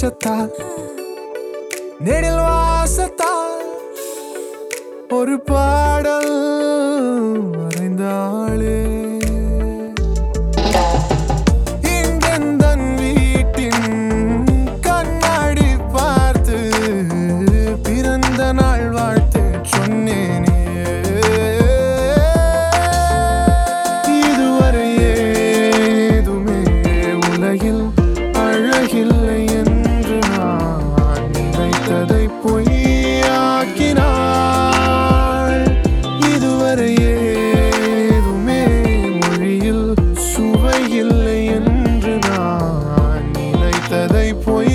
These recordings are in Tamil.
வெளிச்சத்தால் நெடில் வாசத்தால் ஒரு பாடல் வரைந்தாளே. இங்கெந்தன் வீட்டின் கண்ணாடி பார்த்து பிறந்த நாள் வாழ்த்து சொன்னேனே. இதுவரை ஏதுமே உலகில் அழகில்லை என்று நான் நினைத்ததை பொய்யாக்கினாள். இதுவரை ஏதுமே மொழியில் சுவையில்லை என்று நான் நினைத்ததை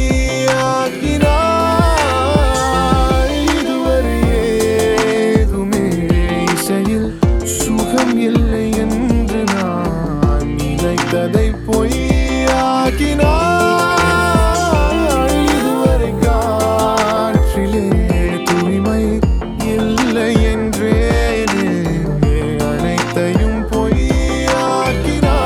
பொய்யாக்கினாள். இதுவரை ஏதுமே இசையில் சுகம் இல்லை என்று நான் நினைத்ததை பொய்யாக்கினாள். இதுவரை காற்றிலே தூய்மை இல்லை என்றே அனைத்தையும் பொய்யாக்கினாள்.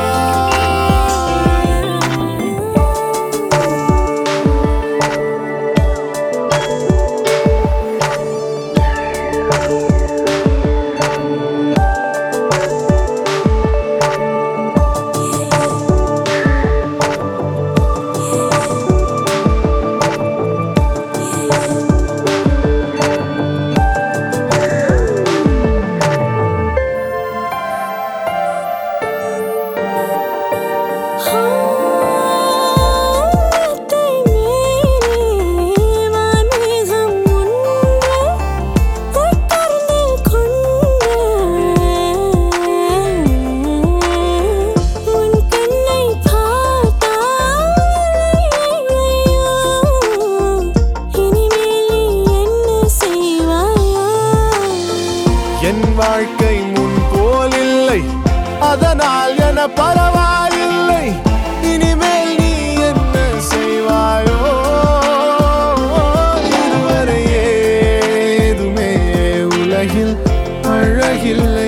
என் வாழ்க்கை முன் போல் இல்லை, அதனால் என பரவாயில்லை. இனிமேல் நீ என்ன செய்வாயோ? இதுவரை ஏதுமே உலகில் அழகில்லை